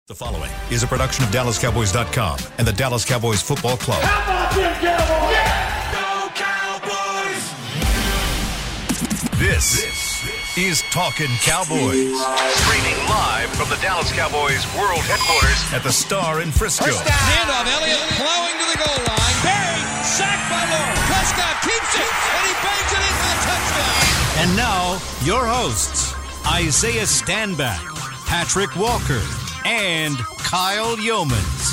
The following is a production of DallasCowboys.com and the Dallas Cowboys Football Club. How about them Cowboys? Yeah! Go Cowboys! This is Talkin' Cowboys. Streaming live from the Dallas Cowboys World Headquarters at the Star in Frisco. Handoff, Elliott plowing to the goal line. Barry, sacked by Lawrence. Prescott keeps it, and he bangs it in for the touchdown. And now, your hosts, Isaiah Stanback, Patrick Walker, and Kyle Yeomans.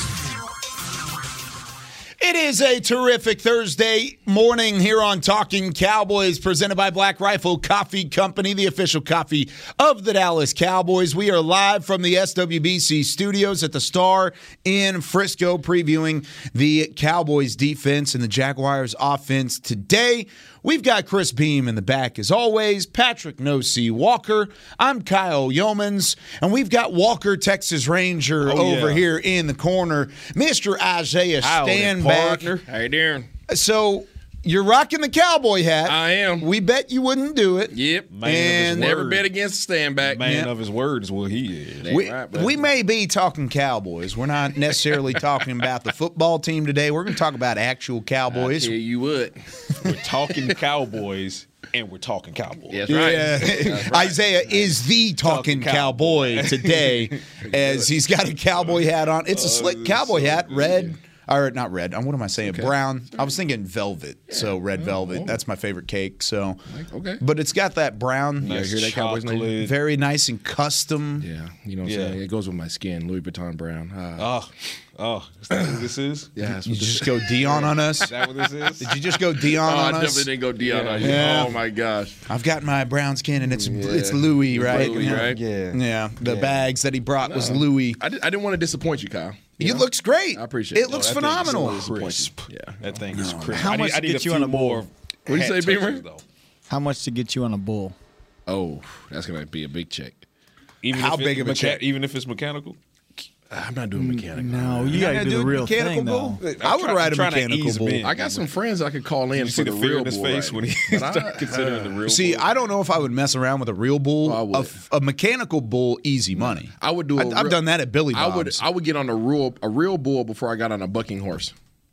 It is a terrific Thursday morning here on Talking Cowboys, presented by Black Rifle Coffee Company, the official coffee of the Dallas Cowboys. We are live from the SWBC studios at the Star in Frisco, previewing the Cowboys defense and the Jaguars offense today. We've got Chris Beam in the back as always, Patrick No-C Walker. I'm Kyle Yeomans, and we've got Walker, Texas Ranger, over here in the corner. Mr. Isaiah Stanback. How you doing? So you're rocking the cowboy hat. I am. We bet you wouldn't do it. Yep. And never bet against the Stanback. Man of his word is what he is. We may be talking Cowboys. We're not necessarily talking about the football team today. We're going to talk about actual Cowboys. I tell you what. We're talking Cowboys, and we're talking Cowboys. That's right. Yeah. That's right. Isaiah is the talking cowboy today, as he's got a cowboy hat on. It's a slick cowboy hat, red. Or not red. What am I saying? Okay. Brown. I was thinking velvet. So red velvet. That's my favorite cake. So, okay. But it's got that brown. Nice hear that Cowboys name? Very nice and custom. Yeah. You know what I'm saying? It goes with my skin. Louis Vuitton brown. Is that what this is? Yeah. That's You what just go Dion on us? Is that what this is? Did you just go Dion on I us? definitely didn't go Dion on you. Yeah. Oh, my gosh. I've got my brown skin, and it's Louis, right? Louis, right? Yeah. The bags that he brought was Louis. I didn't want to disappoint you, Kyle. It looks great. I appreciate it. It looks That thing is phenomenal. crisp. Yeah. That thing is crisp. How much I need gets a you on few a bull? more. What do you say, hat Beamer? touches, though. How much to get you on a bull? Oh, that's going to be a big check. Even How if big of a check? Even if it's mechanical? I'm not doing mechanical. No, you You're got to not do the doing real mechanical thing, bull? though. I would ride a trying to mechanical ease him bull. in. I got some friends I could call in You for see the the fear real in his bull face riding. when he But started considering the real See, bull. I don't know if I would mess around with a real bull. I would. A mechanical bull, easy money. I would do. I've done that at Billy Bob's. I would get on a real bull before I got on a bucking horse.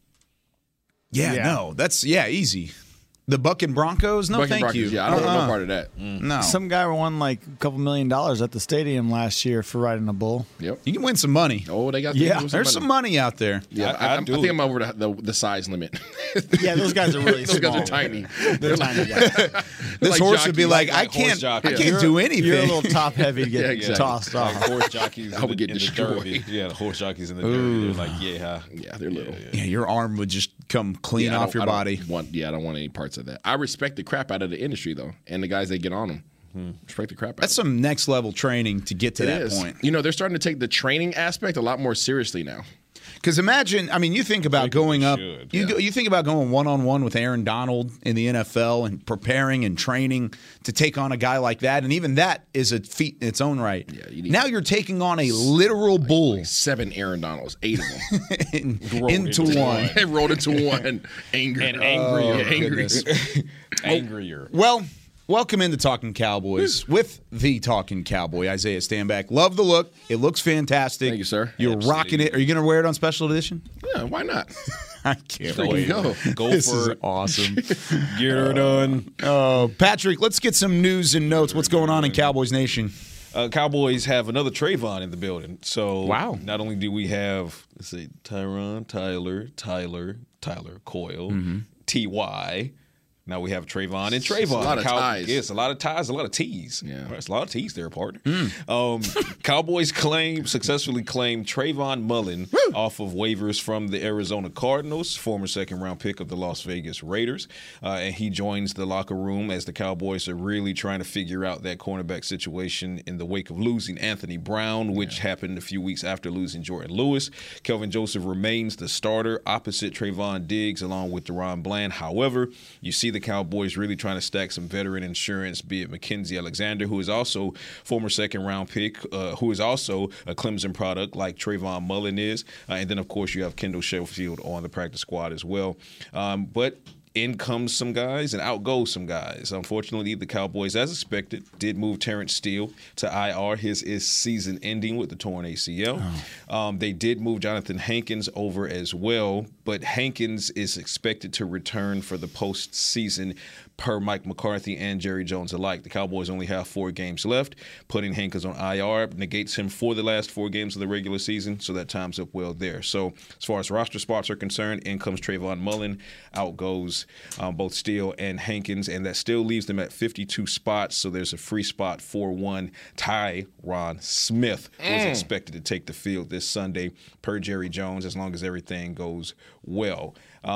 No, that's easy. The Bucking Broncos, no, Bucking thank Broncos, you. Yeah, I don't want no part of that. No, Some guy won like a couple $1 million at the stadium last year for riding a bull. Yep. you can win some money. Oh, they got There's some money out there. Yeah, I I do think it. I'm over the size limit. Yeah, those guys are really Those small. guys are tiny. They're tiny guys. This like horse would be jockeys, like, like I horse can't jockeys. do anything. You're a little top heavy to get Yeah, exactly. tossed Like off. horse jockeys I would get in the destroyed. derby. Yeah, the horse jockeys in the derby. They're like, Yeah, they're little. Yeah, your arm would just come clean Yeah, I off don't- your I don't body. I don't want any parts of that. I respect the crap out of the industry though, and the guys that get on them. Respect the crap out. That's of them. some next level training to get to It that is. point. You know, they're starting to take the training aspect a lot more seriously now. Because imagine, you think about going up. should, You think about going one-on-one with Aaron Donald in the NFL and preparing and training to take on a guy like that, and even that is a feat in its own right. Yeah, you need- now you're taking on a literal bull 7 Aaron Donalds, 8 of them. into one. They rolled into one. Angry. And angrier. Angry. Angrier. Well, welcome into Talking Cowboys with the Talking Cowboy, Isaiah Stanback. Love the look. It looks fantastic. Thank you, sir. You're Absolutely. rocking it. Are you going to wear it on special edition? Yeah, why not? I can't There you wait. go. Go This for is it. awesome. Get her done. Oh, Patrick, let's get some news and notes. What's going on in Cowboys Nation? Cowboys have another Trayvon in the building. So Wow. not only do we have, let's say, Tyron, Tyler, Coyle, T.Y., now we have Trayvon and Trayvon. a lot of ties. Yes, a lot of ties, a lot of T's. Yeah. Right, it's a lot of T's there, partner. Cowboys successfully claimed Trayvon Mullen off of waivers from the Arizona Cardinals, former second-round pick of the Las Vegas Raiders. And he joins the locker room as the Cowboys are really trying to figure out that cornerback situation in the wake of losing Anthony Brown, which happened a few weeks after losing Jordan Lewis. Kelvin Joseph remains the starter opposite Trayvon Diggs along with Deron Bland. However, you see the Cowboys really trying to stack some veteran insurance, be it Mackenzie Alexander, who is also former second-round pick, who is also a Clemson product like Trayvon Mullen is. And then, of course, you have Kendall Sheffield on the practice squad as well. But in comes some guys and out goes some guys. Unfortunately, the Cowboys, as expected, did move Terrence Steele to IR. His is season ending with the torn ACL. They did move Jonathan Hankins over as well, but Hankins is expected to return for the postseason per Mike McCarthy and Jerry Jones alike. The Cowboys only have 4 games left. Putting Hankins on IR negates him for the last 4 games of the regular season, so that times up well there. So as far as roster spots are concerned, in comes Trayvon Mullen, out goes both Steele and Hankins, and that still leaves them at 52 spots, so there's a free spot for one. Tyron Smith was expected to take the field this Sunday per Jerry Jones, as long as everything goes well.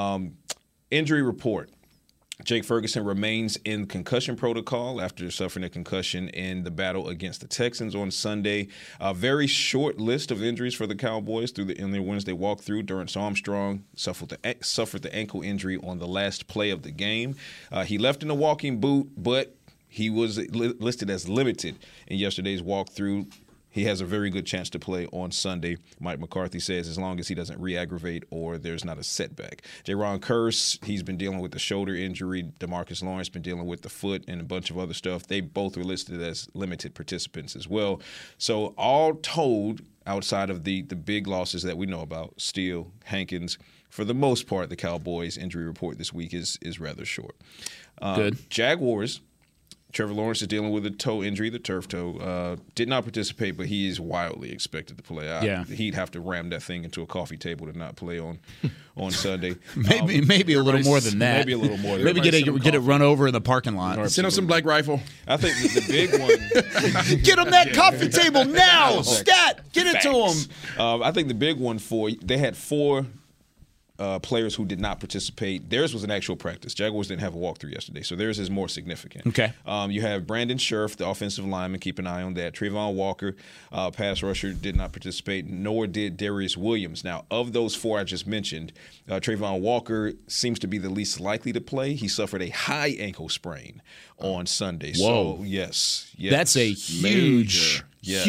Injury report. Jake Ferguson remains in concussion protocol after suffering a concussion in the battle against the Texans on Sunday. A very short list of injuries for the Cowboys in their Wednesday walkthrough. Dorrance Armstrong suffered the ankle injury on the last play of the game. He left in a walking boot, but he was listed as limited in yesterday's walkthrough. He has a very good chance to play on Sunday, Mike McCarthy says, as long as he doesn't re-aggravate or there's not a setback. Jaron Kearse, he's been dealing with the shoulder injury. DeMarcus Lawrence been dealing with the foot and a bunch of other stuff. They both were listed as limited participants as well. So all told, outside of the big losses that we know about, Steele, Hankins, for the most part, the Cowboys' injury report this week is rather short. Good. Jaguars. Trevor Lawrence is dealing with a toe injury, the turf toe. Did not participate, but he is wildly expected to play. He'd have to ram that thing into a coffee table to not play on Sunday. Maybe a little more than that. Maybe a little more than maybe that. get it run over in the parking lot. Send him some Black Rifle. I think the big one. Get him that coffee table now. Stat. Get it to him. I think the big one they had 4 players who did not participate. Theirs was an actual practice. Jaguars didn't have a walkthrough yesterday, so theirs is more significant. Okay. You have Brandon Scherf, the offensive lineman. Keep an eye on that. Trayvon Walker, pass rusher, did not participate, nor did Darius Williams. Now, of those 4 I just mentioned, Trayvon Walker seems to be the least likely to play. He suffered a high ankle sprain on Sunday. Whoa. So, yes. That's a huge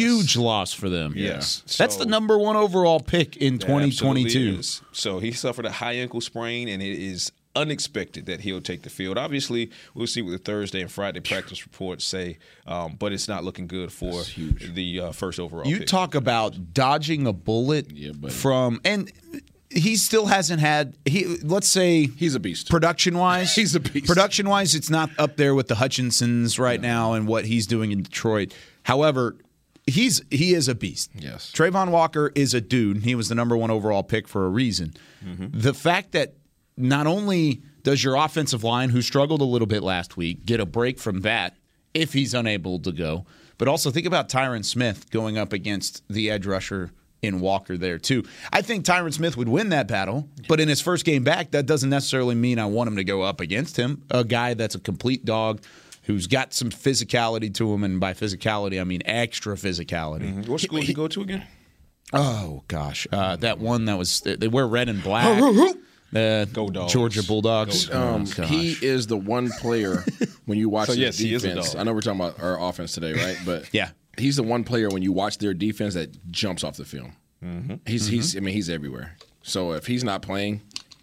loss for them. Yes. That's the number 1 overall pick in 2022. So he suffered a high ankle sprain, and it is unexpected that he'll take the field. Obviously, we'll see what the Thursday and Friday practice reports say, but it's not looking good for the first overall pick. You talk about dodging a bullet from – and he still hasn't had let's say he's a beast. Production-wise. He's a beast. Production-wise, it's not up there with the Hutchinsons right now and what he's doing in Detroit. However, he is a beast. Yes. Trayvon Walker is a dude. He was the number 1 overall pick for a reason. Mm-hmm. The fact that not only does your offensive line, who struggled a little bit last week, get a break from that if he's unable to go, but also think about Tyron Smith going up against the edge rusher in Walker there too. I think Tyron Smith would win that battle, but in his first game back, that doesn't necessarily mean I want him to go up against him. A guy that's a complete dog who's got some physicality to him, and by physicality I mean extra physicality. Mm-hmm. What school did he go to again? Oh gosh, that one that was they wear red and black. Go Dogs. Georgia Bulldogs. He is the one player when you watch his he is a defense. dog. I know we're talking about our offense today, right? But yeah, he's the one player when you watch their defense that jumps off the film. Mm-hmm. He's everywhere. So if he's not playing,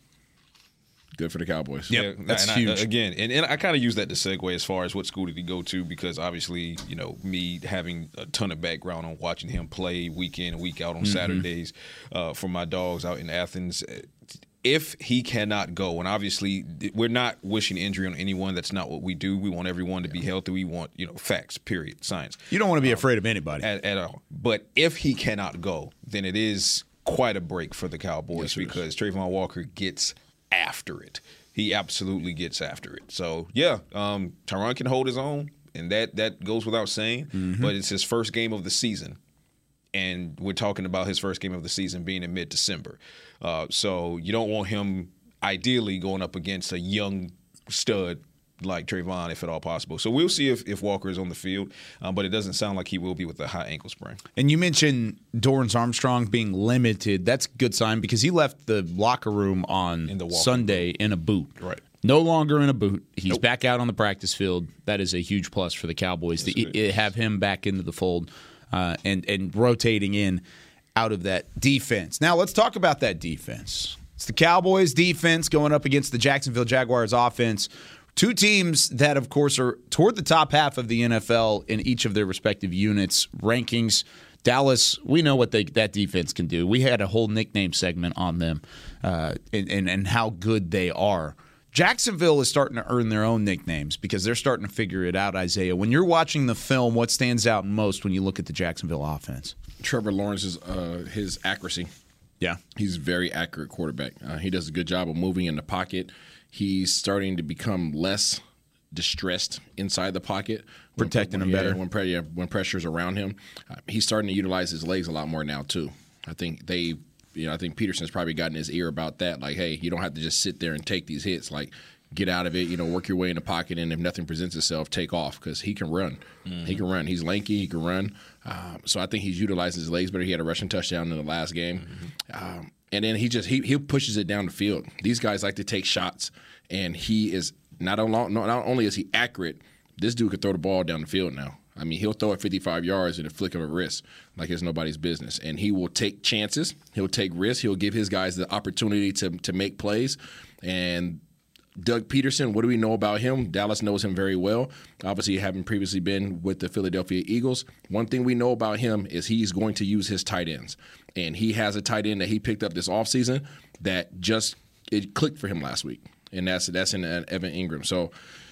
good for the Cowboys. Yep, that's huge. And I kind of use that to segue as far as what school did he go to, because obviously, me having a ton of background on watching him play week in and week out on Saturdays for my dogs out in Athens. If he cannot go, and obviously we're not wishing injury on anyone. That's not what we do. We want everyone to be healthy. We want, facts, period, science. You don't want to be afraid of anybody. At all. But if he cannot go, then it is quite a break for the Cowboys, because Trayvon Walker gets after it. He absolutely gets after it. So, Tyron can hold his own, and that goes without saying, but it's his first game of the season. And we're talking about his first game of the season being in mid-December. So you don't want him ideally going up against a young stud like Trayvon, if at all possible. So we'll see if Walker is on the field, but it doesn't sound like he will be with a high ankle sprain. And you mentioned Dorrance Armstrong being limited. That's a good sign, because he left the locker room on Sunday in a boot. Right. No longer in a boot. He's back out on the practice field. That is a huge plus for the Cowboys to have him back into the fold and rotating in out of that defense. Now let's talk about that defense. It's the Cowboys defense going up against the Jacksonville Jaguars offense. Two teams that, of course, are toward the top half of the NFL in each of their respective units rankings. Dallas, we know what that defense can do. We had a whole nickname segment on them and how good they are. Jacksonville is starting to earn their own nicknames because they're starting to figure it out, Isaiah. When you're watching the film, what stands out most when you look at the Jacksonville offense? Trevor Lawrence's his accuracy. Yeah. He's a very accurate quarterback. He does a good job of moving in the pocket. He's starting to become less distressed inside the pocket. Protecting him better. When pressure's around him. He's starting to utilize his legs a lot more now, too. I think Peterson's probably gotten his ear about that. Like, hey, you don't have to just sit there and take these hits. Like, get out of it, work your way in the pocket, and if nothing presents itself, take off because he can run. Mm-hmm. He can run. He's lanky. He can run. So I think he's utilizing his legs better. He had a rushing touchdown in the last game. Mm-hmm. And then he pushes it down the field. These guys like to take shots, and he is not only is he accurate, this dude could throw the ball down the field now. I mean, he'll throw it 55 yards in a flick of a wrist like it's nobody's business. And he will take chances. He'll take risks. He'll give his guys the opportunity to make plays. And Doug Peterson, what do we know about him? Dallas knows him very well. Obviously, having previously been with the Philadelphia Eagles. One thing we know about him is he's going to use his tight ends. And he has a tight end that he picked up this offseason that it clicked for him last week. And that's in Evan Ingram. So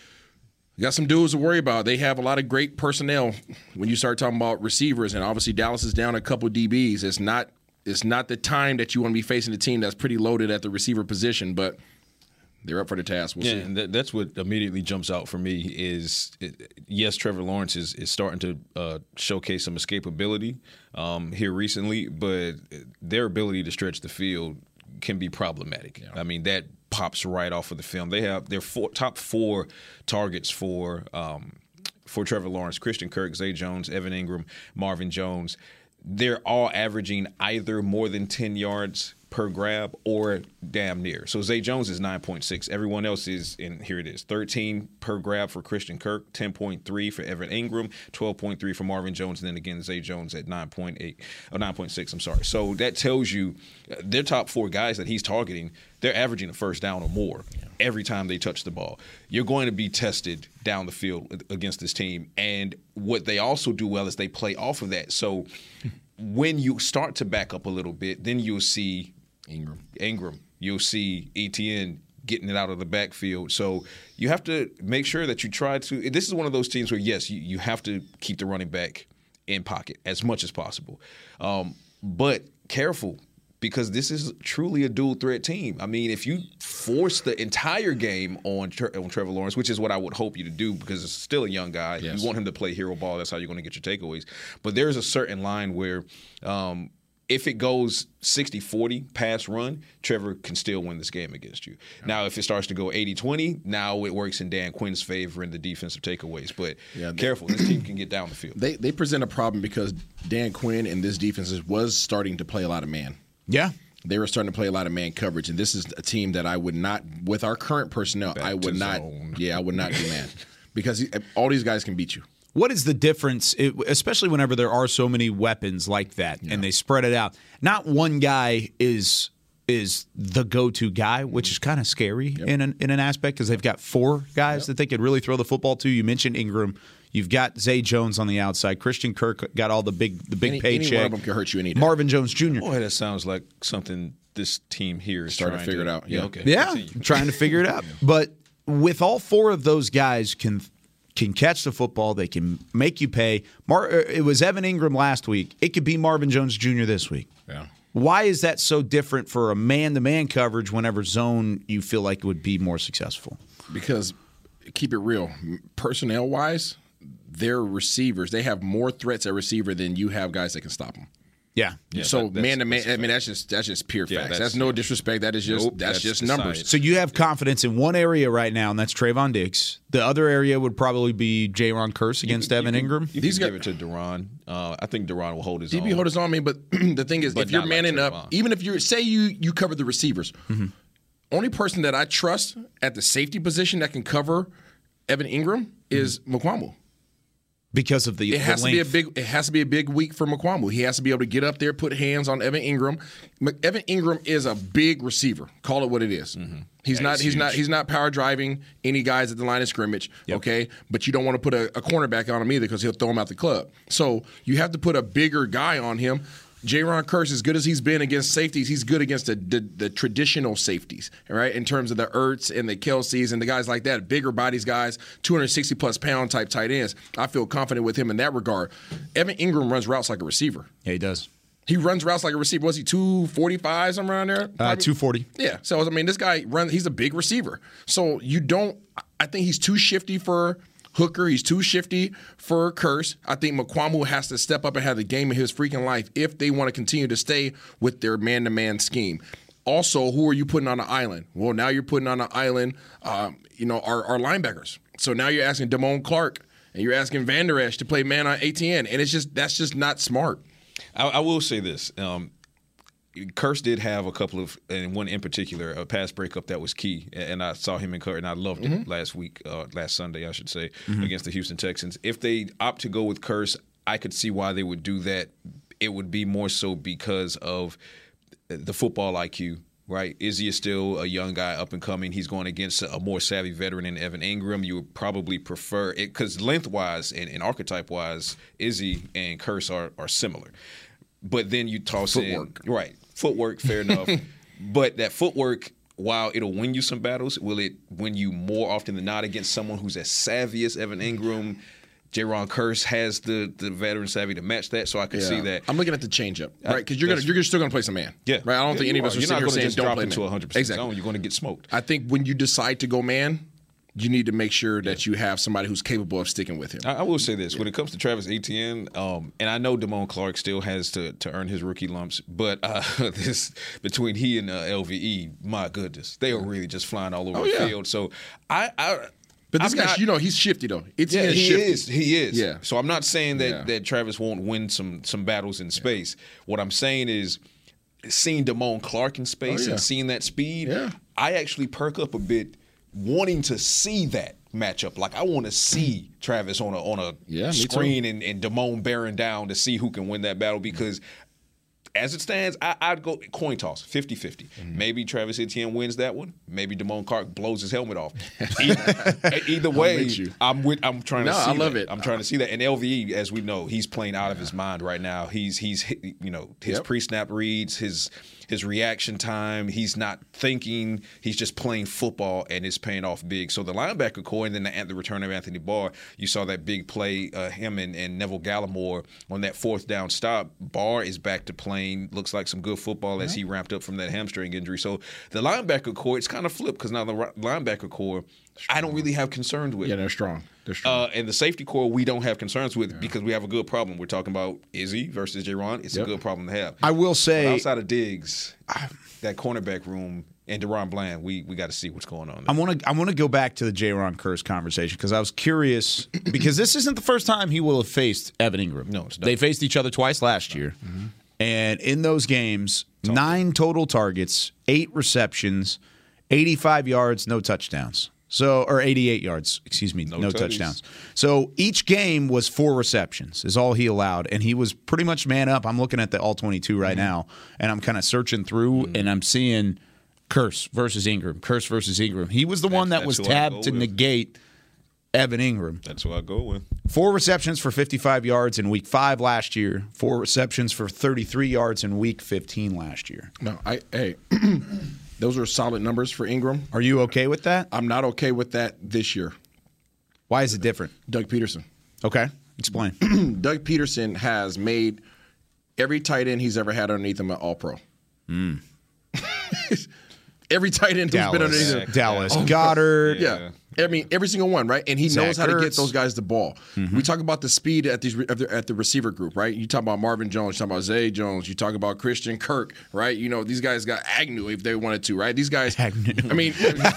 you got some dudes to worry about. They have a lot of great personnel when you start talking about receivers. And obviously, Dallas is down a couple DBs. It's not the time that you want to be facing a team that's pretty loaded at the receiver position, but they're up for the task. We'll see. And that's what immediately jumps out for me is, yes, Trevor Lawrence is starting to showcase some escapability here recently, but their ability to stretch the field can be problematic. Yeah. I mean, that pops right off of the film. They have their top four targets for Trevor Lawrence: Christian Kirk, Zay Jones, Evan Ingram, Marvin Jones. They're all averaging either more than 10 yards per grab or damn near. So Zay Jones is 9.6. Everyone else is, and here it is, 13 per grab for Christian Kirk, 10.3 for Evan Ingram, 12.3 for Marvin Jones, and then again Zay Jones at 9.6. I'm sorry. So that tells you their top four guys that he's targeting, they're averaging a first down or more every time they touch the ball. You're going to be tested down the field against this team. And what they also do well is they play off of that. So when you start to back up a little bit, then you'll see Ingram. You'll see Etienne getting it out of the backfield. So you have to make sure that you try to – this is one of those teams where, yes, you have to keep the running back in pocket as much as possible. But careful, because this is truly a dual-threat team. I mean, if you force the entire game on Trevor Lawrence, which is what I would hope you to do because it's still a young guy. Yes. You want him to play hero ball. That's how you're going to get your takeaways. But there's a certain line where if it goes 60-40 pass run, Trevor can still win this game against you. Yeah. Now, if it starts to go 80-20, now it works in Dan Quinn's favor in the defensive takeaways. But careful, this team can get down the field. They present a problem because Dan Quinn and this defense was starting to play a lot of man. Yeah. They were starting to play a lot of man coverage, and this is a team that I would not, with our current personnel, I would not do man. Because all these guys can beat you. What is the difference, especially whenever there are so many weapons like that and they spread it out? Not one guy is the go-to guy, which is kind of scary in an aspect because they've got four guys that they could really throw the football to. You mentioned Ingram. You've got Zay Jones on the outside. Christian Kirk got all the big paycheck. Any one of them can hurt you any day. Marvin Jones Jr. Boy, that sounds like something this team here is starting to figure it out. Yeah, okay. Yeah, trying to figure it out. But with all four of those guys can catch the football. They can make you pay. It was Evan Ingram last week. It could be Marvin Jones Jr. this week. Yeah. Why is that so different for a man-to-man coverage whenever zone you feel like it would be more successful? Because, keep it real, personnel-wise, their receivers, they have more threats at receiver than you have guys that can stop them. Yeah. So man-to-man, I mean, that's just pure facts. That's no disrespect. That is just that's just numbers. Science. So you have confidence in one area right now, and that's Trayvon Diggs. The other area would probably be Jaron Kearse against Evan Ingram. You can give it to Duron. I think Duron will hold his own. DB hold his own, but the thing is, if you're manning up, even if you cover the receivers, only person that I trust at the safety position that can cover Evan Ingram is Mukuamu. Because of the it has length. it has to be a big week for Mukuamu. He has to be able to get up there, put hands on Evan Ingram. Evan Ingram is a big receiver. Call it what it is. Mm-hmm. He's not power driving any guys at the line of scrimmage. Yep. Okay, but you don't want to put a cornerback on him either because he'll throw him out the club. So you have to put a bigger guy on him. Jaron Kearse, as good as he's been against safeties, he's good against the traditional safeties, right? In terms of the Ertz and the Kelce's and the guys like that, bigger bodies guys, 260-plus pound type tight ends. I feel confident with him in that regard. Evan Ingram runs routes like a receiver. Yeah, he does. He runs routes like a receiver. Was he 245, somewhere around there? 240. Yeah. So, I mean, this guy he's a big receiver. So I think he's too shifty for Hooker. He's too shifty for Kearse. I think Mukuamu has to step up and have the game of his freaking life if they want to continue to stay with their man-to-man scheme. Also, who are you putting on the island? Well, now you're putting on the island, our linebackers. So now you're asking Damone Clark and you're asking Van Der Esch to play man on ATN, and that's just not smart. I will say this. Kearse did have a couple of, and one in particular, a pass breakup that was key, and I saw him in Kearse, and I loved it last Sunday, I should say, against the Houston Texans. If they opt to go with Kearse, I could see why they would do that. It would be more so because of the football IQ, right? Izzy is still a young guy, up and coming. He's going against a more savvy veteran in Evan Ingram. You would probably prefer it because lengthwise and archetype-wise, Izzy and Kearse are similar. But then you toss footwork. Footwork, fair enough. But that footwork, while it'll win you some battles, will it win you more often than not against someone who's as savvy as Evan Ingram? Jaron Kearse has the veteran savvy to match that, so I can see that. I'm looking at the changeup, right? Because you're still going to play some man. Yeah. Right? I don't think any of us are sitting here saying don't play man. You're not going to just drop into 100% zone. You're going to get smoked. I think when you decide to go man, you need to make sure that you have somebody who's capable of sticking with him. I will say this. When it comes to Travis Etienne, and I know Damone Clark still has to earn his rookie lumps, but this between he and LVE, my goodness, they are really just flying all over the field. So But this guy, he's shifty, though. He is. Yeah. So I'm not saying that Travis won't win some battles in space. What I'm saying is seeing Damone Clark in space and seeing that speed, I actually perk up a bit wanting to see that matchup. Like, I want to see Travis on a screen and Damone bearing down to see who can win that battle because as it stands, I'd go coin toss, 50-50. Maybe Travis Etienne wins that one. Maybe Damone Clark blows his helmet off. Either way, I'm trying to see I love that. it. I'm trying to see that. And LVE, as we know, he's playing out of his mind right now. He's his pre-snap reads, his reaction time, he's not thinking, he's just playing football, and it's paying off big. So the linebacker core, and then the return of Anthony Barr, you saw that big play, him and Neville Gallimore on that fourth down stop. Barr is back to playing, looks like some good football as he ramped up from that hamstring injury. So the linebacker core, it's kind of flipped because now the linebacker core, I don't really have concerns with. Yeah, they're strong. And the safety core, we don't have concerns with because we have a good problem. We're talking about Izzy versus Jaron. It's a good problem to have. I will say, but outside of Diggs, that cornerback room and DeRon Bland, we got to see what's going on there. I want to go back to the Jaron Kearse conversation because I was curious because this isn't the first time he will have faced Evan Ingram. No, it's not. They faced each other twice last year, and in those games, 9 total targets, 8 receptions, 85 yards, no touchdowns. Or 88 yards, excuse me, no touchdowns. So each game was 4 receptions is all he allowed, and he was pretty much man up. I'm looking at the All-22 right now, and I'm kind of searching through, and I'm seeing Kearse versus Ingram. He was the one that was tabbed to negate Evan Ingram. That's what I go with. 4 receptions for 55 yards in Week 5 last year, 4 receptions for 33 yards in Week 15 last year. No, those are solid numbers for Ingram. Are you okay with that? I'm not okay with that this year. Why is it different? Doug Peterson. Okay, explain. Doug Peterson has made every tight end he's ever had underneath him an All-Pro. Every tight end who's been underneath him. Dallas Goedert. Yeah. I mean, every single one, right? And he knows how to get those guys the ball. We talk about the speed at the receiver group, right? You talk about Marvin Jones, you talk about Zay Jones, you talk about Christian Kirk, right? These guys got Agnew if they wanted to, right? These guys, Agnew. I mean,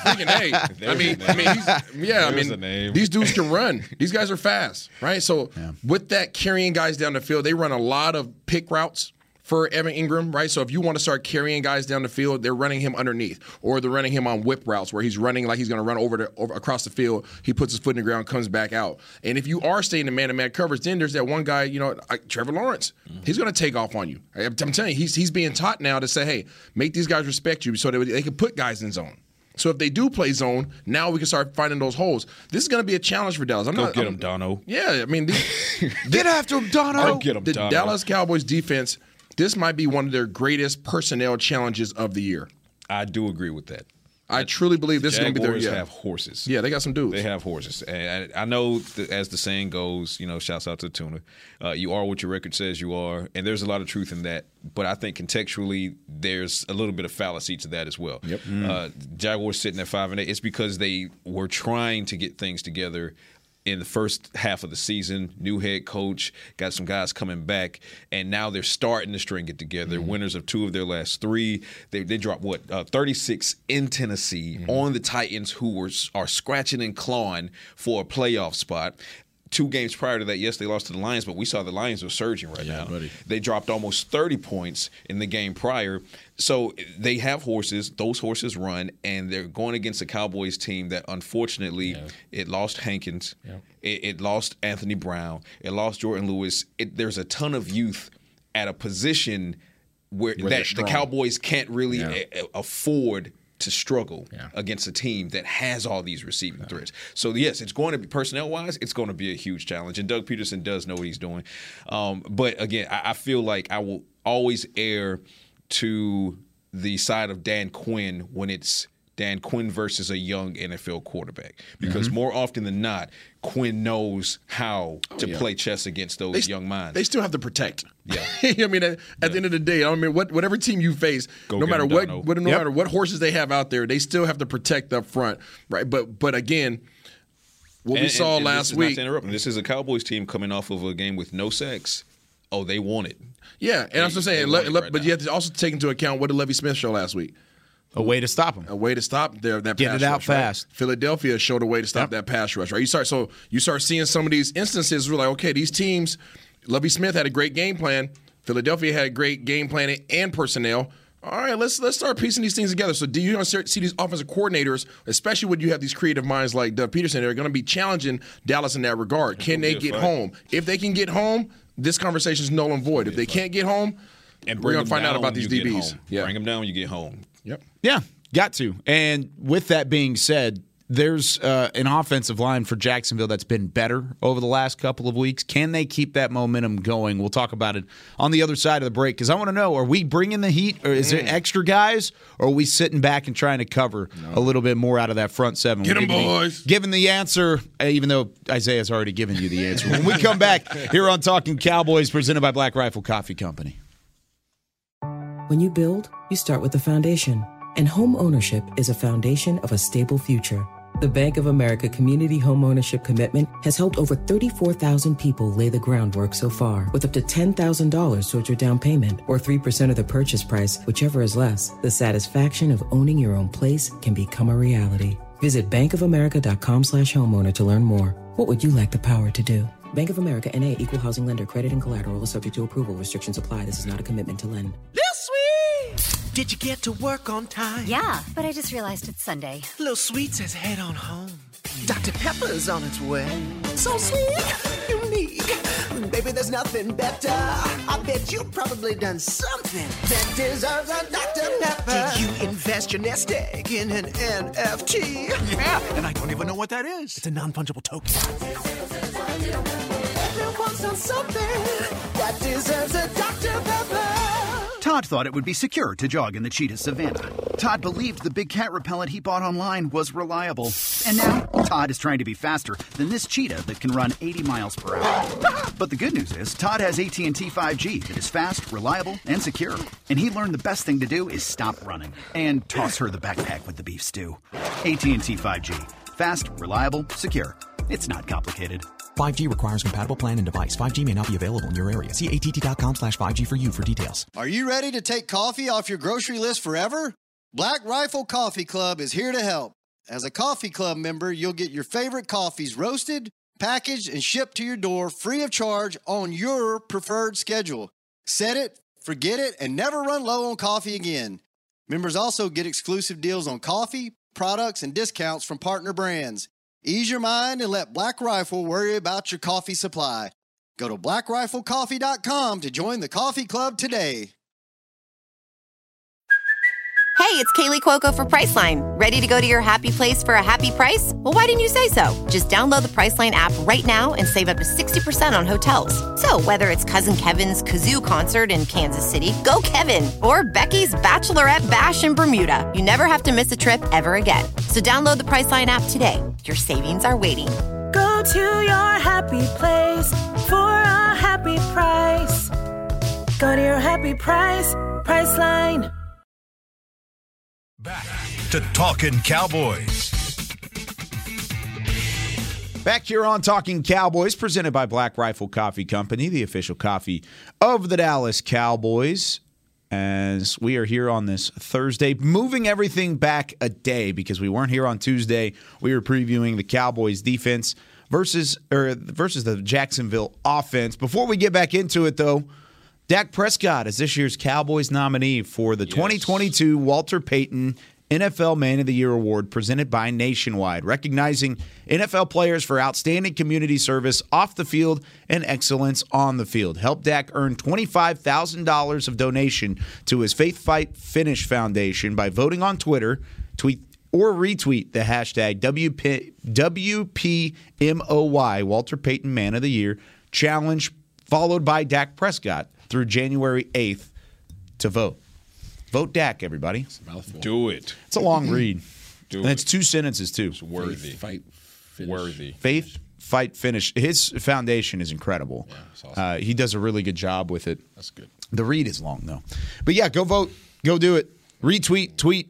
freaking these dudes can run. These guys are fast, right? So with that carrying guys down the field, they run a lot of pick routes for Evan Ingram, right? So if you want to start carrying guys down the field, they're running him underneath, or they're running him on whip routes where he's running like he's going to run over across the field. He puts his foot in the ground, comes back out. And if you are staying in man-to-man coverage, then there's that one guy, Trevor Lawrence. He's going to take off on you. I'm telling you, he's being taught now to say, hey, make these guys respect you so that they can put guys in zone. So if they do play zone, now we can start finding those holes. This is going to be a challenge for Dallas. Go get him, Dono. Yeah, I mean, get after him, Dono. Go get him, Dono. The Dallas Cowboys defense. This might be one of their greatest personnel challenges of the year. I do agree with that. I truly believe this is going to be their year. Jaguars have horses. Yeah, they got some dudes. They have horses. And I know, as the saying goes, shouts out to Tuna, you are what your record says you are. And there's a lot of truth in that. But I think contextually, there's a little bit of fallacy to that as well. Yep. Jaguars sitting at 5-8. It's because they were trying to get things together in the first half of the season. New head coach, got some guys coming back, and now they're starting to string it together. Winners of 2 of their last 3. They dropped 36 in Tennessee on the Titans, who are scratching and clawing for a playoff spot. 2 games prior to that, yes, they lost to the Lions, but we saw the Lions were surging right now. Buddy. They dropped almost 30 points in the game prior. So they have horses. Those horses run, and they're going against a Cowboys team that, unfortunately, it lost Hankins. Yeah. It lost Anthony Brown. It lost Jordan Lewis. There's a ton of youth at a position where that the Cowboys can't really afford to struggle against a team that has all these receiving threats. So, yes, it's going to be, personnel-wise, it's going to be a huge challenge. And Doug Peterson does know what he's doing. But, again, I feel like I will always err to the side of Dan Quinn when it's Dan Quinn versus a young NFL quarterback. Because more often than not, Quinn knows how to play chess against those young minds. They still have to protect. Yeah. I mean, at the end of the day, I mean, whatever team you face, no matter what horses they have out there, they still have to protect up front, right? But again, we saw last week. Not to interrupt, this is a Cowboys team coming off of a game with no sacks. Oh, they won it. Yeah, and I'm just saying, but you have to also take into account what did Lovie Smith show last week. A way to stop him. A way to stop that pass rush. Get it out fast. Right? Philadelphia showed a way to stop that pass rush, right? You start seeing some of these instances where, like, okay, these teams, Lovie Smith had a great game plan. Philadelphia had a great game plan and personnel. All right, let's start piecing these things together. So do you see these offensive coordinators, especially when you have these creative minds like Doug Peterson, they're going to be challenging Dallas in that regard. Can they get home? If they can get home, this conversation is null and void. If they can't get home, we're going to find out about these DBs. Yeah. Bring them down when you get home. Yep. Yeah, got to. And with that being said, there's an offensive line for Jacksonville that's been better over the last couple of weeks. Can they keep that momentum going? We'll talk about it on the other side of the break, because I want to know, are we bringing the heat, or is there extra guys, or are we sitting back and trying to cover a little bit more out of that front seven? Get them, boys. Given the answer, even though Isaiah's already given you the answer. When we come back here on Talking Cowboys, presented by Black Rifle Coffee Company. When you build, you start with the foundation. And home ownership is a foundation of a stable future. The Bank of America Community Home Ownership Commitment has helped over 34,000 people lay the groundwork so far, with up to $10,000 towards your down payment or 3% of the purchase price, whichever is less. The satisfaction of owning your own place can become a reality. Visit bankofamerica.com/homeowner to learn more. What would you like the power to do? Bank of America N.A. Equal Housing Lender. Credit and collateral is subject to approval. Restrictions apply. This is not a commitment to lend. Did you get to work on time? Yeah, but I just realized it's Sunday. Little Sweet says head on home. Dr. Pepper's on its way. So sweet, unique. Baby, there's nothing better. I bet you've probably done something that deserves a Dr. Pepper. Did you invest your nest egg in an NFT? Yeah, and I don't even know what that is. It's a non-fungible token. Everyone's done something that deserves a Dr. Pepper. Todd thought it would be secure to jog in the cheetah savanna. Todd believed the big cat repellent he bought online was reliable. And now, Todd is trying to be faster than this cheetah that can run 80 miles per hour. But the good news is, Todd has AT&T 5G that is fast, reliable, and secure. And he learned the best thing to do is stop running and toss her the backpack with the beef stew. AT&T 5G. Fast, reliable, secure. It's not complicated. 5G requires compatible plan and device. 5G may not be available in your area. See att.com/5G for you for details. Are you ready to take coffee off your grocery list forever? Black Rifle Coffee Club is here to help. As a coffee club member, you'll get your favorite coffees roasted, packaged, and shipped to your door free of charge on your preferred schedule. Set it, forget it, and never run low on coffee again. Members also get exclusive deals on coffee, products, and discounts from partner brands. Ease your mind and let Black Rifle worry about your coffee supply. Go to blackriflecoffee.com to join the coffee club today. Hey, it's Kaylee Cuoco for Priceline. Ready to go to your happy place for a happy price? Well, why didn't you say so? Just download the Priceline app right now and save up to 60% on hotels. So whether it's Cousin Kevin's Kazoo Concert in Kansas City, go Kevin, or Becky's Bachelorette Bash in Bermuda, you never have to miss a trip ever again. So download the Priceline app today. Your savings are waiting. Go to your happy place for a happy price. Go to your happy price, Priceline. Back to Talking Cowboys. Back here on Talking Cowboys, presented by Black Rifle Coffee Company, the official coffee of the Dallas Cowboys. As we are here on this Thursday, moving everything back a day because we weren't here on Tuesday. We were previewing the Cowboys defense versus the Jacksonville offense. Before we get back into it, though, Dak Prescott is this year's Cowboys nominee for the 2022 Walter Payton NFL Man of the Year Award presented by Nationwide, recognizing NFL players for outstanding community service off the field and excellence on the field. Help Dak earn $25,000 of donation to his Faith Fight Finish Foundation by voting on Twitter, tweet or retweet the hashtag WPMOY Walter Payton Man of the Year challenge, followed by Dak Prescott through January 8th to vote. Vote Dak, everybody. It's a mouthful. Do it. It's a long read. And it's 2 sentences, too. It's worthy. Faith, Fight, Finish. His foundation is incredible. Yeah, that's awesome. He does a really good job with it. That's good. The read is long, though. But yeah, go vote. Go do it. Retweet, tweet,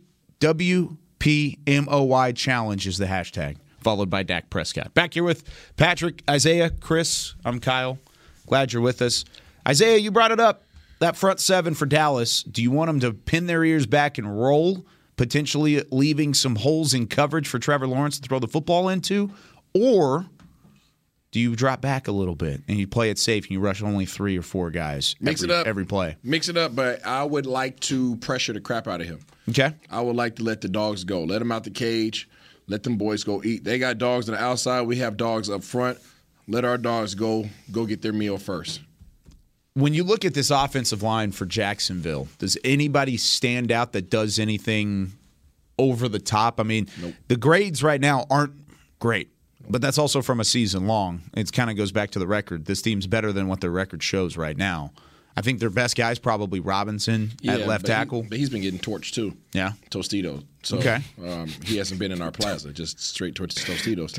WPMOY challenge is the hashtag, followed by Dak Prescott. Back here with Patrick, Isaiah, Chris. I'm Kyle. Glad you're with us. Isaiah, you brought it up. That front seven for Dallas, do you want them to pin their ears back and roll, potentially leaving some holes in coverage for Trevor Lawrence to throw the football into? Or do you drop back a little bit and you play it safe and you rush only 3 or 4 guys every play? Mix it up, but I would like to pressure the crap out of him. Okay. I would like to let the dogs go. Let them out the cage. Let them boys go eat. They got dogs on the outside. We have dogs up front. Let our dogs go get their meal first. When you look at this offensive line for Jacksonville, does anybody stand out that does anything over the top? I mean, The grades right now aren't great, but that's also from a season long. It kind of goes back to the record. This team's better than what their record shows right now. I think their best guy is probably Robinson at left tackle. But he's been getting torched too. Yeah. Tostitos. So, okay. He hasn't been in our plaza, just straight towards Tostitos.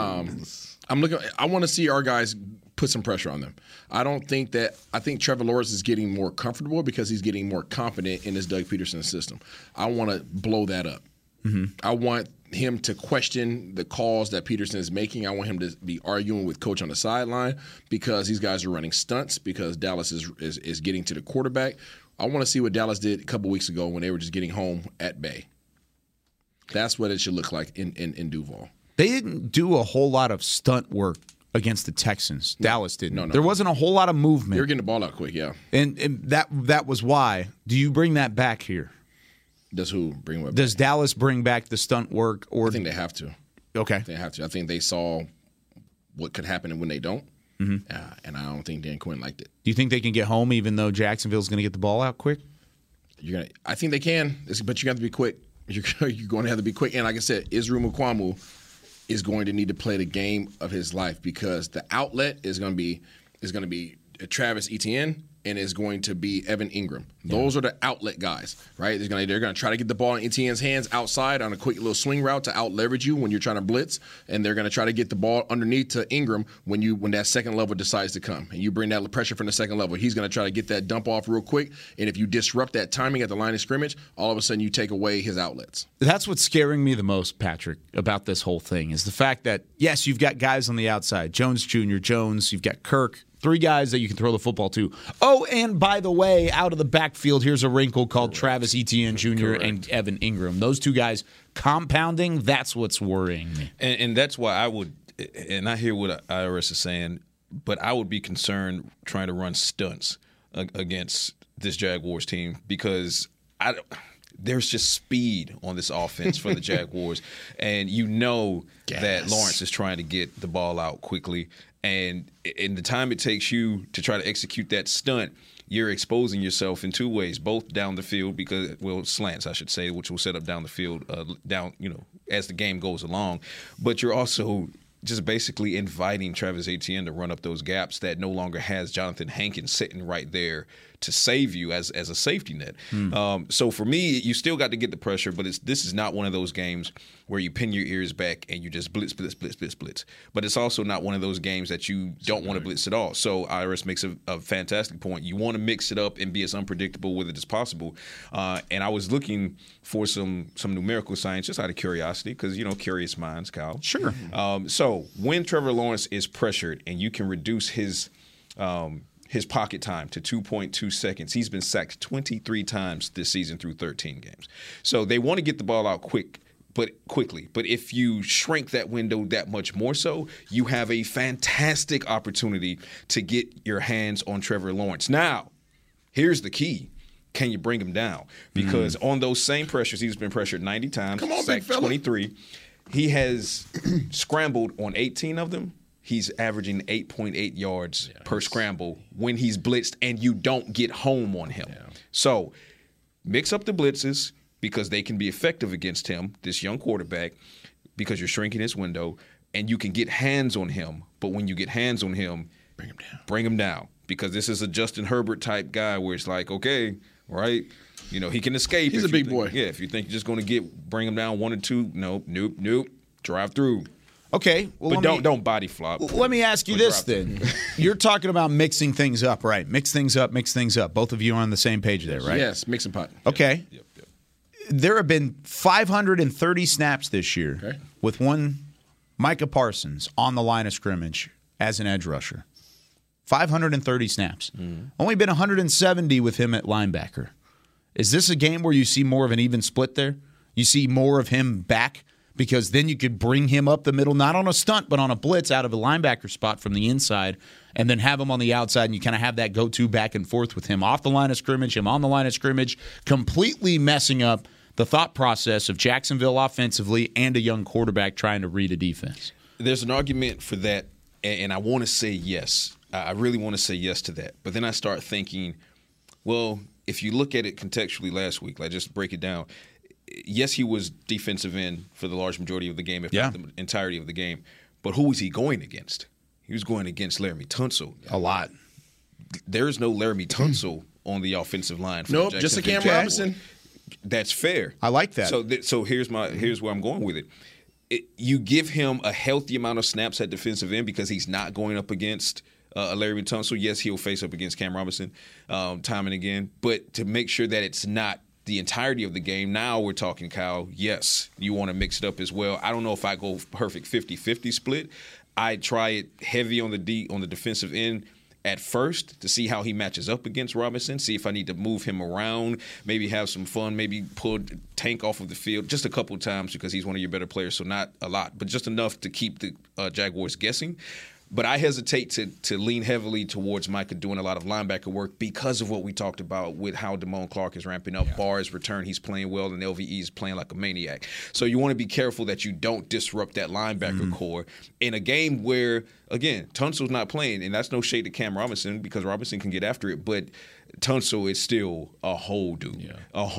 I want to see our guys put some pressure on them. I think Trevor Lawrence is getting more comfortable because he's getting more confident in his Doug Peterson system. I want to blow that up. Mm-hmm. I want him to question the calls that Peterson is making. I want him to be arguing with coach on the sideline because these guys are running stunts because Dallas is getting to the quarterback. I want to see what Dallas did a couple weeks ago when they were just getting home at bay. That's what it should look like in Duval. They didn't do a whole lot of stunt work against the Texans. Dallas didn't. No. There wasn't a whole lot of movement. They were getting the ball out quick, yeah. And that was why. Do you bring that back here? Does who bring what back? Does Dallas bring back the stunt work? Or I think they have to. Okay. They have to. I think they saw what could happen when they don't. Mm-hmm. And I don't think Dan Quinn liked it. Do you think they can get home even though Jacksonville's going to get the ball out quick? I think they can, but you have to be quick. You're going to have to be quick. And like I said, Israel Mukuamu is going to need to play the game of his life because the outlet is going to be Travis Etienne and is going to be Evan Ingram. Those are the outlet guys, right? They're going to try to get the ball in Etienne's hands outside on a quick little swing route to out leverage you when you're trying to blitz, and they're going to try to get the ball underneath to Ingram when that second level decides to come, and you bring that pressure from the second level. He's going to try to get that dump off real quick, and if you disrupt that timing at the line of scrimmage, all of a sudden you take away his outlets. That's what's scaring me the most, Patrick, about this whole thing is the fact that, yes, you've got guys on the outside, Jones Jr., Jones, you've got Kirk, 3 guys that you can throw the football to. Oh, and by the way, out of the backfield, here's a wrinkle called Travis Etienne Jr. and Evan Ingram. Those 2 guys compounding, that's what's worrying me. And that's why I would, and I hear what IRS is saying, but I would be concerned trying to run stunts against this Jaguars team because there's just speed on this offense for the Jaguars. And that Lawrence is trying to get the ball out quickly. And in the time it takes you to try to execute that stunt, you're exposing yourself in two ways, both down the field slants, I should say, which will set up down the field as the game goes along. But you're also just basically inviting Travis Etienne to run up those gaps that no longer has Jonathan Hankins sitting right there to save you as a safety net. So for me, you still got to get the pressure, but this is not one of those games where you pin your ears back and you just blitz. But it's also not one of those games that you don't want to blitz at all. So Iris makes a fantastic point. You want to mix it up and be as unpredictable with it as possible. And I was looking for some numerical science just out of curiosity because, curious minds, Kyle. Sure. So when Trevor Lawrence is pressured and you can reduce his pocket time to 2.2 seconds. He's been sacked 23 times this season through 13 games. So they want to get the ball out quickly. But if you shrink that window that much more so, you have a fantastic opportunity to get your hands on Trevor Lawrence. Now, here's the key. Can you bring him down? Because on those same pressures, he's been pressured 90 times, sacked 23. He has scrambled on 18 of them. He's averaging 8.8 yards per scramble when he's blitzed, and you don't get home on him. Yeah. So mix up the blitzes because they can be effective against him, this young quarterback, because you're shrinking his window, and you can get hands on him. But when you get hands on him, bring him down. Because this is a Justin Herbert type guy where it's like, okay, right, he can escape. He's a big boy. Yeah, if you think you're just going to bring him down 1 or 2, nope, drive through. Okay, well, but don't body flop. Let me ask you this then. You're talking about mixing things up, right? Mix things up. Both of you are on the same page there, right? Yes, mix and pot. Okay. Yep. There have been 530 snaps this year with one Micah Parsons on the line of scrimmage as an edge rusher. 530 snaps. Only been 170 with him at linebacker. Is this a game where you see more of an even split there? You see more of him back? Because then you could bring him up the middle, not on a stunt, but on a blitz out of a linebacker spot from the inside, and then have him on the outside, and you kind of have that go-to back and forth with him off the line of scrimmage, him on the line of scrimmage, completely messing up the thought process of Jacksonville offensively and a young quarterback trying to read a defense. There's an argument for that, and I want to say yes. I really want to say yes to that. But then I start thinking, well, if you look at it contextually last week, like just break it down, yes, he was defensive end for the large majority of the game, if not the entirety of the game. But who was he going against? He was going against Laramie Tunsil. A lot. There is no Laramie Tunsil on the offensive line. Nope, just a Cam Robinson. That's fair. I like that. So here's where I'm going with it. You give him a healthy amount of snaps at defensive end because he's not going up against Laramie Tunsil. Yes, he'll face up against Cam Robinson time and again. But to make sure that it's not the entirety of the game. Now we're talking, Kyle, yes, you want to mix it up as well. I don't know if I go perfect 50-50 split. I try it heavy on the defensive end at first to see how he matches up against Robinson, see if I need to move him around, maybe have some fun, maybe pull Tank off of the field just a couple of times because he's one of your better players, so not a lot, but just enough to keep the Jaguars guessing. But I hesitate to lean heavily towards Micah doing a lot of linebacker work because of what we talked about with how Damone Clark is ramping up. Barr's return, he's playing well, and LVE is playing like a maniac. So you want to be careful that you don't disrupt that linebacker core in a game where, again, Tunsil's not playing, and that's no shade to Cam Robinson because Robinson can get after it, but Tunsil is still a whole dude,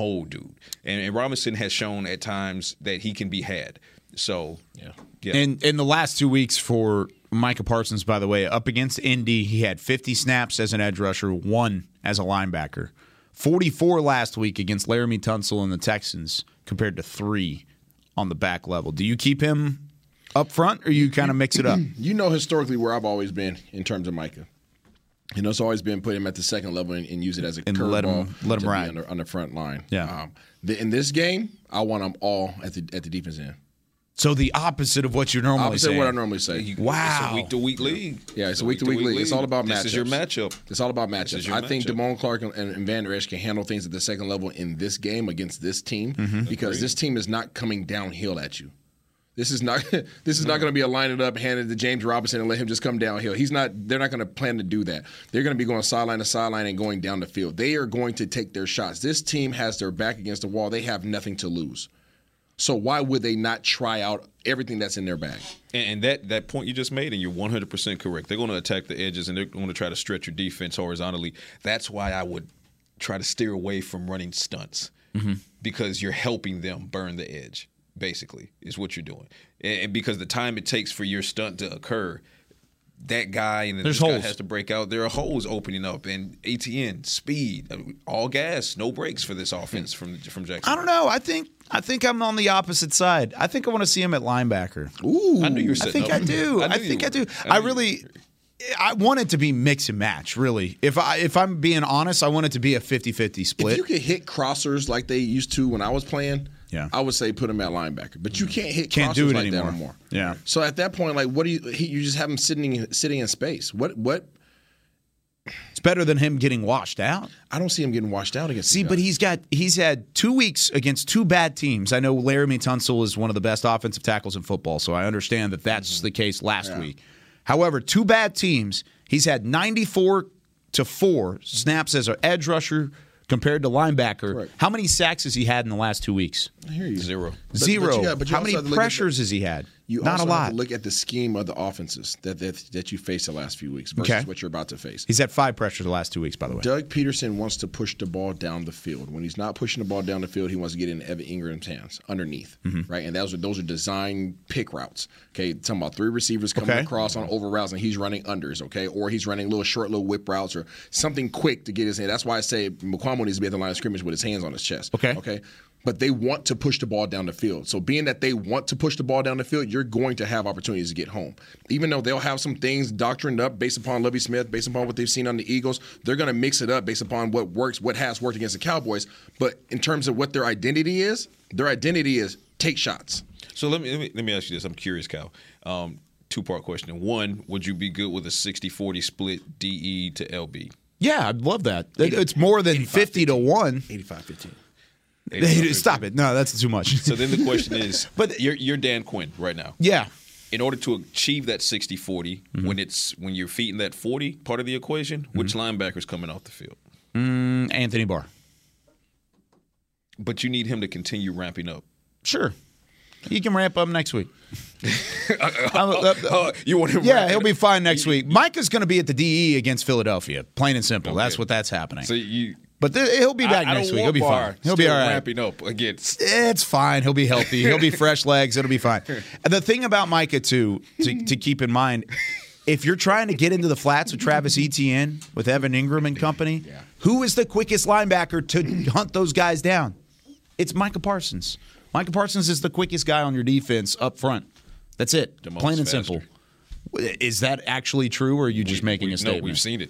And Robinson has shown at times that he can be had. So, yeah. In the last 2 weeks for Micah Parsons, by the way, up against Indy, he had 50 snaps as an edge rusher, 1 as a linebacker. 44 last week against Laramie Tunsil and the Texans compared to 3 on the back level. Do you keep him up front or you kind of mix it up? You know historically where I've always been in terms of Micah. It's always been put him at the second level and use it as a curveball let him ride on the front line. Yeah. In this game, I want them all at the defense end. So the opposite of what you normally say. Opposite of what I normally say. Wow. It's a week-to-week league. Yeah, it's a week-to-week league. It's all about matchups. This is your matchup. It's all about matchups. I think Damone Clark and Van Der Esch can handle things at the second level in this game against this team because this team is not coming downhill at you. This is not going to be a line it up, hand it to James Robinson, and let him just come downhill. They're not going to plan to do that. They're going to be going sideline to sideline and going down the field. They are going to take their shots. This team has their back against the wall. They have nothing to lose. So why would they not try out everything that's in their bag? And that point you just made, and you're 100% correct. They're going to attack the edges, and they're going to try to stretch your defense horizontally. That's why I would try to steer away from running stunts because you're helping them burn the edge. Basically, is what you're doing. And because the time it takes for your stunt to occur, that guy and this guy has to break out. There are holes opening up. And ATN, speed, all gas, no brakes for this offense from Jackson. I don't know. I think I'm on the opposite side. I think I want to see him at linebacker. Ooh. I knew you were setting up. I do. I think I do. I want it to be mix and match, really. If I'm being honest, I want it to be a 50-50 split. If you could hit crossers like they used to when I was playing, yeah, I would say put him at linebacker. But you can't hit crossers do it like anymore. that anymore. Yeah. So at that point, like, what do you just have him sitting in space? What? It's better than him getting washed out. I don't see him getting washed out against. See, but he's had 2 weeks against two bad teams. I know Laramie Tunsil is one of the best offensive tackles in football, so I understand that that's the case last week. However, two bad teams. He's had 94 to 4 snaps as an edge rusher compared to linebacker. Correct. How many sacks has he had in the last 2 weeks? I hear you. Zero. But How many pressures has he had? Not a lot. Have to look at the scheme of the offenses that you faced the last few weeks versus what you're about to face. He's had 5 pressures the last 2 weeks, by the way. Doug Peterson wants to push the ball down the field. When he's not pushing the ball down the field, he wants to get in Evan Ingram's hands underneath, right? And those are design pick routes. Okay, talking about 3 receivers coming across on over routes, and he's running unders, okay, or he's running little whip routes or something quick to get his hand. That's why I say Mukuamu needs to be at the line of scrimmage with his hands on his chest. Okay. But they want to push the ball down the field. So being that they want to push the ball down the field, you're going to have opportunities to get home. Even though they'll have some things doctrined up based upon Lovie Smith, based upon what they've seen on the Eagles, they're going to mix it up based upon what works, what has worked against the Cowboys. But in terms of what their identity is take shots. So let me ask you this. I'm curious, Cal. 2-part question. One, would you be good with a 60-40 split DE to LB? Yeah, I'd love that. It's more than 50 to 1. 85-15. Stop it. No, that's too much. So then the question is, but you're Dan Quinn right now. Yeah. In order to achieve that 60-40, when you're feeding that 40 part of the equation, which linebacker's coming off the field? Anthony Barr. But you need him to continue ramping up. Sure. He can ramp up next week. You want him? Yeah, he'll be fine next week. Micah's going to be at the DE against Philadelphia, plain and simple. Okay. That's happening. So But he'll be back next week. He'll be fine. He'll be all right. Ramping up against. It's fine. He'll be healthy. He'll be fresh legs. It'll be fine. The thing about Micah, too, to keep in mind, if you're trying to get into the flats with Travis Etienne, with Evan Ingram and company, who is the quickest linebacker to hunt those guys down? It's Micah Parsons. Micah Parsons is the quickest guy on your defense up front. That's it. Plain and simple. Is that actually true, or are you just making a statement? No, we've seen it.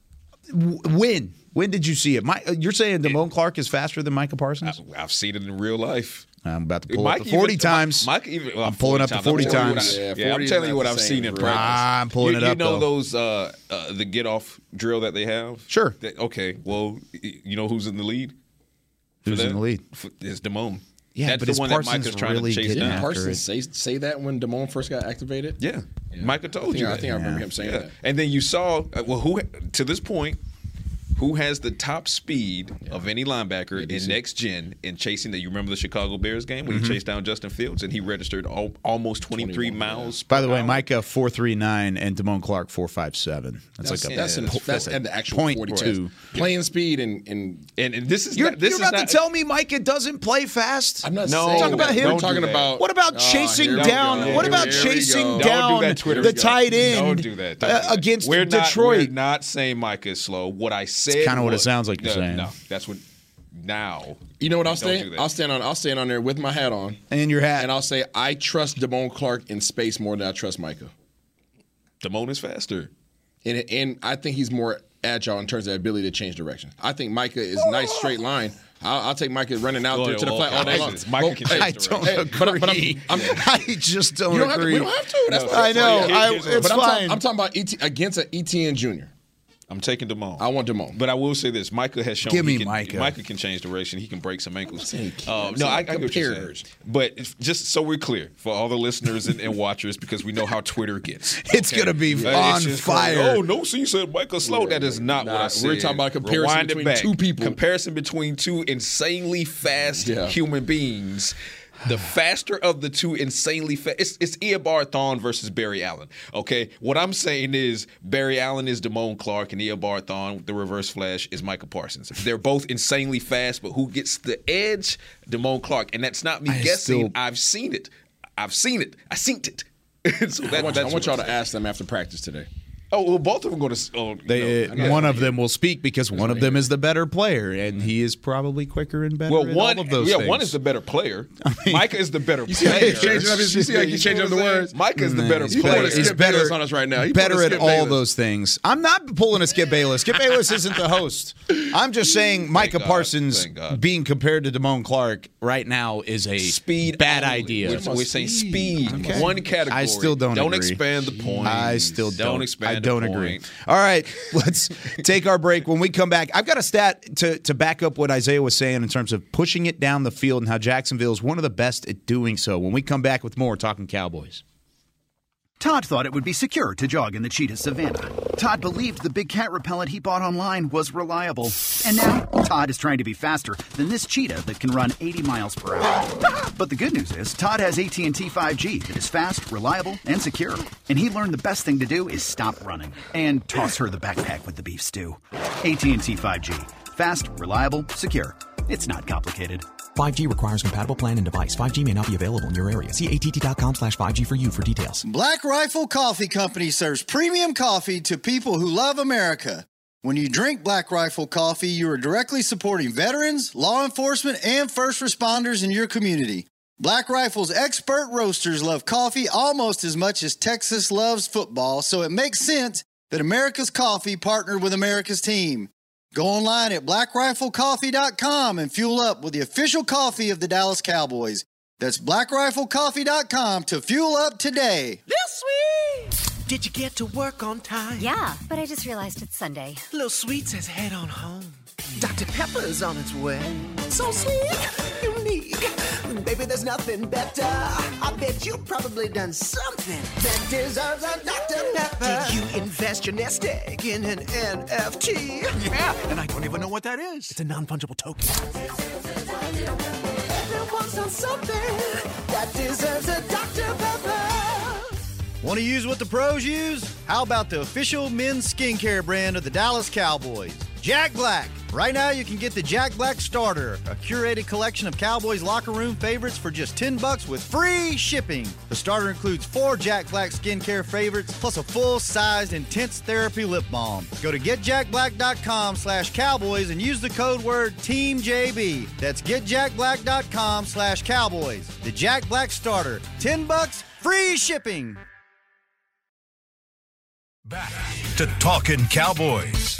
When? When did you see it? You're saying Damone Clark is faster than Micah Parsons? I've seen it in real life. I'm about to pull up the 40 times. I'm pulling up the 40 times. I'm telling you what I've seen in practice. I'm pulling it up, You know those the get-off drill that they have? Sure. Okay, well, you know who's in the lead? Who's in the lead? It's Damone. Yeah, that's but the one that Micah's trying really to chase down. Did Parsons say that when Damone first got activated? Yeah. Micah told you that. I think I remember him saying that. And then you saw, who to this point, who has the top speed of any linebacker in next gen in chasing that? You remember the Chicago Bears game when he chased down Justin Fields and he registered almost 23 miles per By the way, hour? Micah 4.39 and Damone Clark 4.57. That's at the actual 0.2. Playing speed and this is you're about to tell me Micah doesn't play fast? I'm not saying talking about him. We're talking about what about chasing down? What about chasing down the tight end? Don't do that. Against Detroit. We're not saying Micah is slow. What I said, it's kind of what it sounds like you're saying. No, that's what. Now, you know what I'll say? I'll stand on there with my hat on and your hat, and I'll say I trust Damone Clark in space more than I trust Micah. Damone is faster, and I think he's more agile in terms of ability to change direction. I think Micah is nice straight line. I'll take Micah running out there to the flat all day long. Micah can change I don't agree. I just don't agree. We don't have to. That's I know. It's fine. I'm talking about against an ETN Jr. I'm taking Damone. I want Damone. But I will say this. Micah has shown Give me Micah. Micah can change direction. He can break some ankles. I I get what you're saying. But just so we're clear for all the listeners and watchers, because we know how Twitter gets. It's going to be on fire. Oh, no, so you said Micah slow. That is not what I said. We're talking about a comparison between two people. Comparison between two insanely fast human beings. The faster of the two insanely fast. It's Eobar Thawne versus Barry Allen. Okay? What I'm saying is Barry Allen is Damone Clark and Eobar Thawne, the reverse flash, is Micah Parsons. They're both insanely fast, but who gets the edge? Damone Clark. And that's not me guessing. I've seen it. I seen it. So I want y'all to ask them after practice today. Oh, well, both of them going to. One of them will speak because one of them is the better player, and he is probably quicker and better. Well, one all of those things. One is the better player. Micah is the better You player. see how you changing up the words? Micah is the better player. He's better on us right now. Better at all those things. I'm not pulling a Skip Bayless. Skip Bayless isn't the host. I'm just saying Micah Parsons being compared to Damone Clark right now is a bad idea. We're saying speed. Okay. One category. I still don't agree. Don't expand the point. I still don't expand. I don't agree. All right, let's take our break. When we come back, I've got a stat to back up what Isaiah was saying in terms of pushing it down the field and how Jacksonville is one of the best at doing so. When we come back with more Talking Cowboys. Todd thought it would be secure to jog in the cheetah savanna. Todd believed the big cat repellent he bought online was reliable. And now, Todd is trying to be faster than this cheetah that can run 80 miles per hour. But the good news is, Todd has AT&T 5G that is fast, reliable, and secure. And he learned the best thing to do is stop running and toss her the backpack with the beef stew. AT&T 5G. Fast, reliable, secure. It's not complicated. 5G requires compatible plan and device. 5G may not be available in your area. See att.com/5G for you for details. Black Rifle Coffee Company serves premium coffee to people who love America. When you drink Black Rifle coffee, you are directly supporting veterans, law enforcement, and first responders in your community. Black Rifle's expert roasters love coffee almost as much as Texas loves football, so it makes sense that America's Coffee partnered with America's team. Go online at blackriflecoffee.com and fuel up with the official coffee of the Dallas Cowboys. That's blackriflecoffee.com to fuel up today. This sweet! Did you get to work on time? Yeah, but I just realized it's Sunday. Little Sweet says head on home. Dr. Pepper's on its way. So sweet, unique. Baby, there's nothing better. I bet you've probably done something that deserves a Dr. Pepper. Did you invest your nest egg in an NFT? Yeah, and I don't even know what that is. It's a non-fungible token. Everyone's done something that deserves a Dr. Pepper. Want to use what the pros use? How about the official men's skincare brand of the Dallas Cowboys, Jack Black? Right now, you can get the Jack Black Starter, a curated collection of Cowboys locker room favorites for just $10 with free shipping. The starter includes 4 Jack Black skincare favorites, plus a full-sized intense therapy lip balm. Go to getjackblack.com/Cowboys and use the code word TEAMJB. That's getjackblack.com/Cowboys. The Jack Black Starter, $10, free shipping. Back to Talking Cowboys.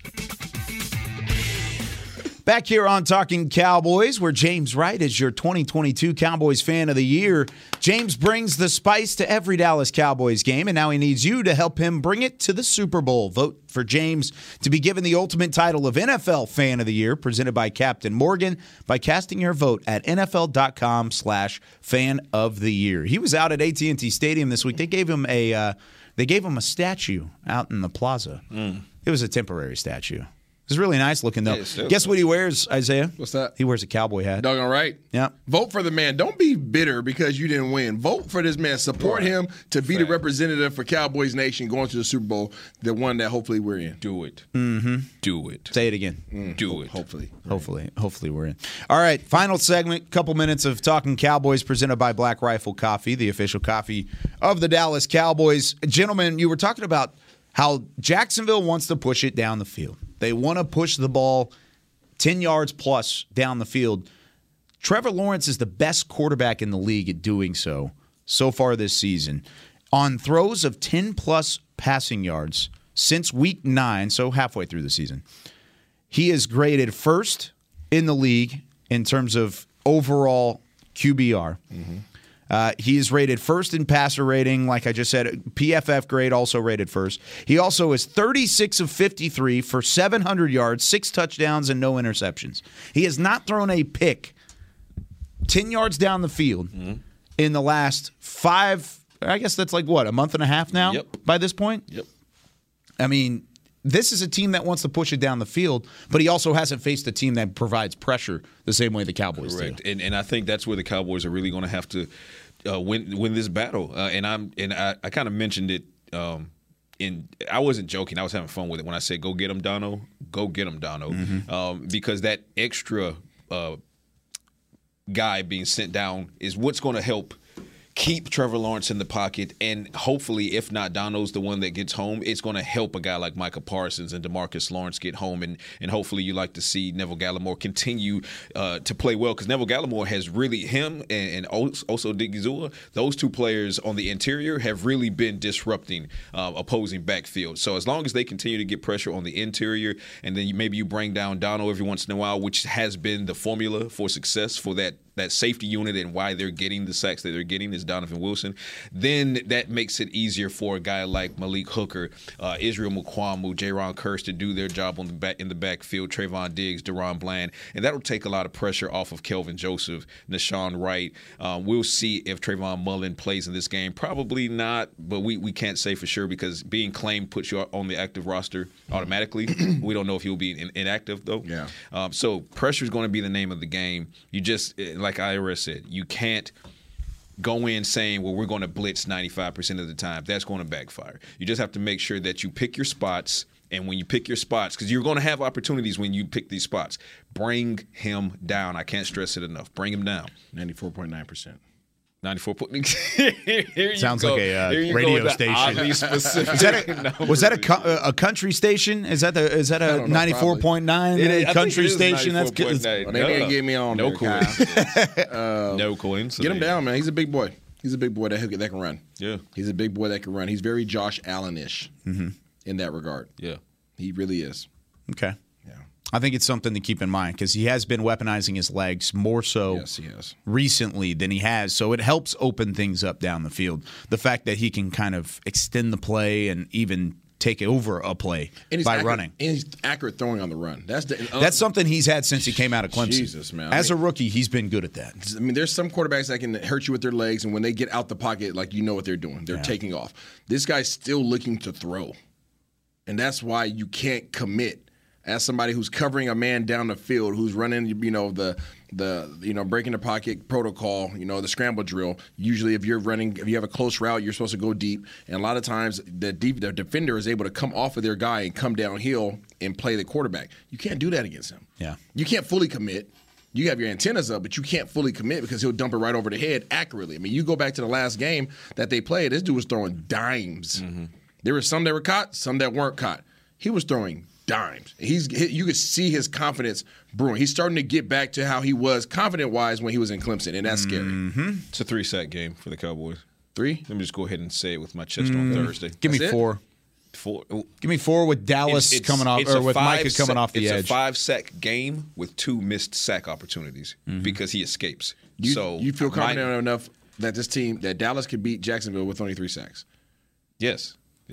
Back here on Talking Cowboys, where James Wright is your 2022 Cowboys Fan of the Year. James brings the spice to every Dallas Cowboys game, and now he needs you to help him bring it to the Super Bowl. Vote for James to be given the ultimate title of NFL Fan of the Year, presented by Captain Morgan, by casting your vote at NFL.com/Fan of the Year. He was out at AT&T Stadium this week. They gave him a statue out in the plaza. It was a temporary statue. It was really nice looking, though. Yeah, guess what he wears, Isaiah? What's that? He wears a cowboy hat. Doggone right. Yeah. Vote for the man. Don't be bitter because you didn't win. Vote for this man. Support him to be the representative for Cowboys Nation going to the Super Bowl, the one that hopefully we're in. Do it. Mm-hmm. Do it. Say it again. Do it. Hopefully. Hopefully we're in. All right, final segment, couple minutes of Talking Cowboys presented by Black Rifle Coffee, the official coffee of the Dallas Cowboys. Gentlemen, you were talking about how Jacksonville wants to push it down the field. They want to push the ball 10 yards plus down the field. Trevor Lawrence is the best quarterback in the league at doing so far this season. On throws of 10-plus passing yards since Week 9, so halfway through the season, he is graded first in the league in terms of overall QBR. He is rated first in passer rating, like I just said. PFF grade also rated first. He also is 36 of 53 for 700 yards, 6 touchdowns, and no interceptions. He has not thrown a pick 10 yards down the field in the last 5, I guess that's like what, a month and a half now by this point? Yep. I mean, this is a team that wants to push it down the field, but he also hasn't faced a team that provides pressure the same way the Cowboys do. And I think that's where the Cowboys are really going to have to win this battle. I kind of mentioned it. I wasn't joking. I was having fun with it when I said, "Go get him, Dono. Go get him, Dono," because that extra guy being sent down is what's going to help keep Trevor Lawrence in the pocket, and hopefully, if not Dono's the one that gets home, it's going to help a guy like Micah Parsons and DeMarcus Lawrence get home, and hopefully you like to see Neville Gallimore continue to play well, because Neville Gallimore has really, him and also Digizua, those two players on the interior have really been disrupting opposing backfield. So as long as they continue to get pressure on the interior, and then maybe you bring down Dono every once in a while, which has been the formula for success for that safety unit and why they're getting the sacks that they're getting is Donovan Wilson, then that makes it easier for a guy like Malik Hooker, Israel Mukuamu, Jaron Kearse to do their job in the backfield, Trayvon Diggs, Deron Bland, and that'll take a lot of pressure off of Kelvin Joseph, Nashawn Wright. We'll see if Trayvon Mullen plays in this game. Probably not, but we can't say for sure because being claimed puts you on the active roster automatically. We don't know if he'll be inactive, though. Yeah. So pressure is going to be the name of the game. You just, like IRS said, you can't go in saying, well, we're going to blitz 95% of the time. That's going to backfire. You just have to make sure that you pick your spots, and when you pick your spots, because you're going to have opportunities when you pick these spots, bring him down. I can't stress it enough. Bring him down. 94.9%. 94. Sounds like a radio station. Was that a country station? Is that a 94.9 country station? That's good. They didn't get me on. No coincidence. No coincidence. Get him down, man. He's a big boy. He's a big boy that can run. Yeah. He's a big boy that can run. He's very Josh Allen-ish in that regard. Yeah. He really is. Okay. I think it's something to keep in mind because he has been weaponizing his legs more so recently than he has. So it helps open things up down the field. The fact that he can kind of extend the play and even take over a play by running. And he's accurate throwing on the run. That's something he's had since he came out of Clemson. Jesus, man. As a rookie, he's been good at that. I mean, there's some quarterbacks that can hurt you with their legs, and when they get out the pocket, like you know what they're doing. They're taking off. This guy's still looking to throw. And that's why you can't commit. As somebody who's covering a man down the field, who's running, the breaking the pocket protocol, the scramble drill. Usually, if you have a close route, you're supposed to go deep. And a lot of times, the defender is able to come off of their guy and come downhill and play the quarterback. You can't do that against him. Yeah, you can't fully commit. You have your antennas up, but you can't fully commit because he'll dump it right over the head accurately. I mean, you go back to the last game that they played. This dude was throwing dimes. There were some that were caught, some that weren't caught. He was throwing dimes. You could see his confidence brewing. He's starting to get back to how he was confident-wise when he was in Clemson, and that's scary. It's a 3-sack game for the Cowboys. 3? Let me just go ahead and say it with my chest on Thursday. Give me 4. 4. Give me 4 with Dallas coming off, or with Micah coming off the edge. It's a 5-sack game with 2 missed sack opportunities because he escapes. You feel confident enough that that Dallas could beat Jacksonville with only 3 sacks? Yes.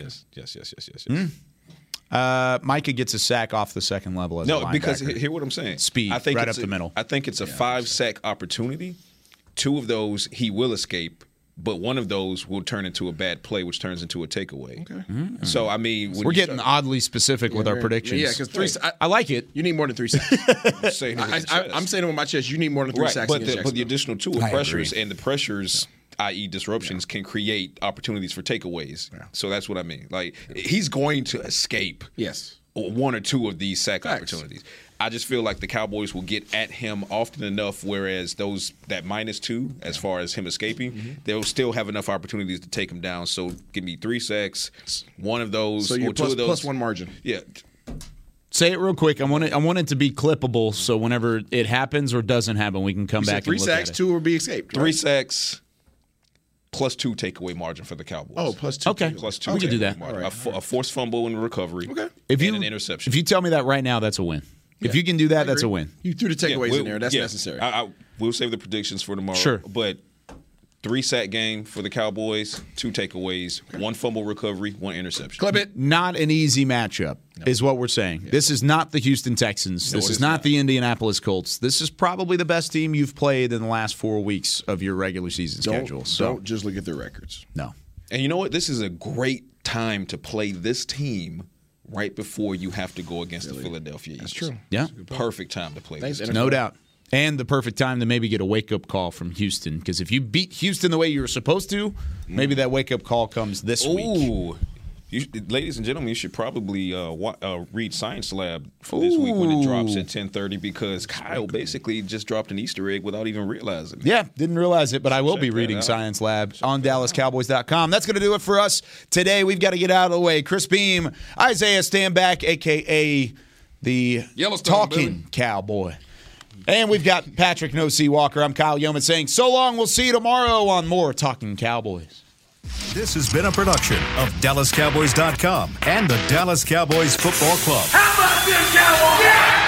Micah gets a sack off the second level as a linebacker. Because hear what I'm saying. Speed, right up the middle. I think it's a 5-sack opportunity. 2 of those he will escape, but one of those will turn into a bad play, which turns into a takeaway. Okay. So, I mean, we're getting oddly specific with our predictions. Yeah, because 3 I like it. You need more than 3 sacks. I'm saying it with my chest. You need more than 3 sacks. But the additional 2 are pressures, and the pressures, i.e. disruptions, can create opportunities for takeaways. Yeah. So that's what I mean. Like, he's going to escape 1 or 2 of these sack opportunities. I just feel like the Cowboys will get at him often enough, whereas that -2, as far as him escaping, they'll still have enough opportunities to take him down. So give me 3 sacks, 1 of those, so you're or 2 of those. Plus 1 margin. Yeah. Say it real quick. I want it to be clippable, so whenever it happens or doesn't happen, we can come back and look at it. 3 sacks, 2 will be escaped. 3 sacks. Plus 2 takeaway margin for the Cowboys. Oh, plus 2. Okay. Plus 2. We can do that. Right. A forced fumble in recovery. Okay. And an interception. If you tell me that right now, that's a win. Yeah, if you can do that, that's a win. You threw the takeaways in there. That's necessary. We'll save the predictions for tomorrow. Sure. But 3-sack game for the Cowboys, 2 takeaways, 1 fumble recovery, 1 interception. Clip it. Not an easy matchup is what we're saying. Yeah. This is not the Houston Texans. This is not the Indianapolis Colts. This is probably the best team you've played in the last 4 weeks of your regular season schedule. So don't just look at their records. No. And you know what? This is a great time to play this team right before you have to go against the Philadelphia Eagles. That's true. Yeah. Perfect time to play this team. No doubt. And the perfect time to maybe get a wake-up call from Houston. Because if you beat Houston the way you were supposed to, maybe that wake-up call comes this week. Ladies and gentlemen, you should probably read Science Lab for this week when it drops at 10:30 because Kyle basically just dropped an Easter egg without even realizing it. Yeah, didn't realize it, but I will be reading Science Lab on DallasCowboys.com. That's going to do it for us today. We've got to get out of the way. Chris Beam, Isaiah Stanback, a.k.a. the Talking Cowboy. And we've got Patrick No C. Walker. I'm Kyle Yeoman saying so long. We'll see you tomorrow on more Talking Cowboys. This has been a production of DallasCowboys.com and the Dallas Cowboys Football Club. How about this, Cowboys? Yeah!